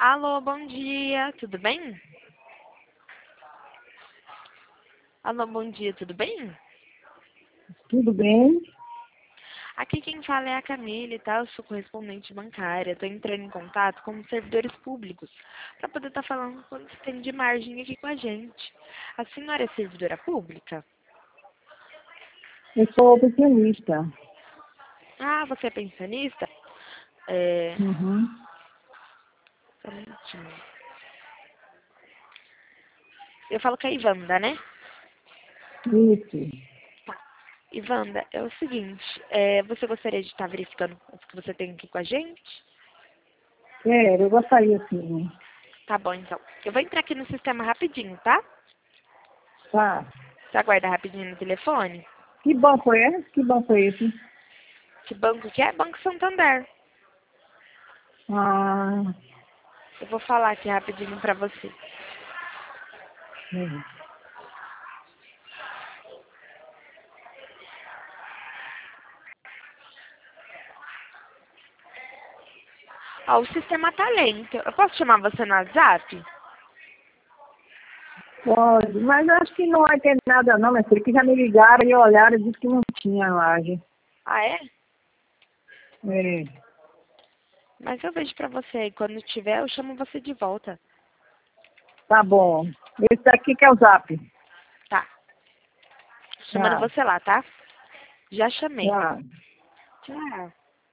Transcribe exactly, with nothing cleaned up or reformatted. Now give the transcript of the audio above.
Alô, bom dia, tudo bem? Alô, bom dia, tudo bem? Tudo bem? Aqui quem fala é a Camille, tá? Eu sou correspondente bancária. Tô entrando em contato com os servidores públicos para poder estar falando quanto tem de margem aqui com a gente. A senhora é servidora pública? Eu sou pensionista. Ah, você é pensionista? É... Uhum. Só um minutinho. Eu falo com a Ivanda, né? Isso. Tá. Ivanda, é o seguinte, é, você gostaria de estar verificando o que você tem aqui com a gente? Quero, eu gostaria sim. Tá bom, então. Eu vou entrar aqui no sistema rapidinho, tá? Tá. Você aguarda rapidinho no telefone? Que banco é? Que banco é esse? Que banco que é? Banco Santander. Ah, Eu vou falar aqui rapidinho pra você. é. Ó, o sistema tá lento. Eu posso chamar você no WhatsApp? Pode, mas acho que não vai ter nada não, minha filha, que já me ligaram e olharam e disse que não tinha laje. Ah, é? É. Mas eu vejo pra você aí. Quando tiver, eu chamo você de volta. Tá bom. Esse daqui que é o zap. Tá. Chamando Tá, você lá, tá? Já chamei. tá. Tchau.